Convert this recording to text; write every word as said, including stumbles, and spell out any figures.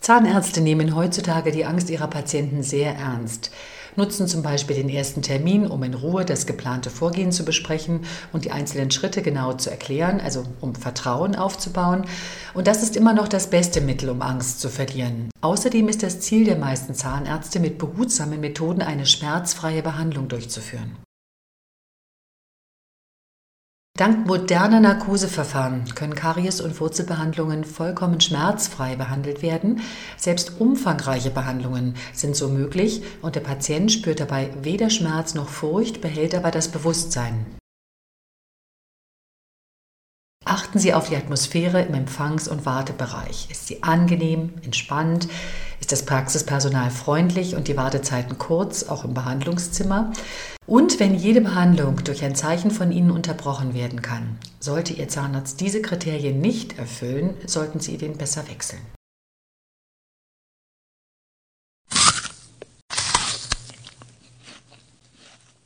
Zahnärzte nehmen heutzutage die Angst ihrer Patienten sehr ernst, nutzen zum Beispiel den ersten Termin, um in Ruhe das geplante Vorgehen zu besprechen und die einzelnen Schritte genau zu erklären, also um Vertrauen aufzubauen. Und das ist immer noch das beste Mittel, um Angst zu verlieren. Außerdem ist das Ziel der meisten Zahnärzte, mit behutsamen Methoden eine schmerzfreie Behandlung durchzuführen. Dank moderner Narkoseverfahren können Karies- und Wurzelbehandlungen vollkommen schmerzfrei behandelt werden. Selbst umfangreiche Behandlungen sind so möglich und der Patient spürt dabei weder Schmerz noch Furcht, behält aber das Bewusstsein. Achten Sie auf die Atmosphäre im Empfangs- und Wartebereich. Ist sie angenehm, entspannt? Ist das Praxispersonal freundlich und die Wartezeiten kurz, auch im Behandlungszimmer? Und wenn jede Behandlung durch ein Zeichen von Ihnen unterbrochen werden kann, sollte Ihr Zahnarzt diese Kriterien nicht erfüllen, sollten Sie den besser wechseln.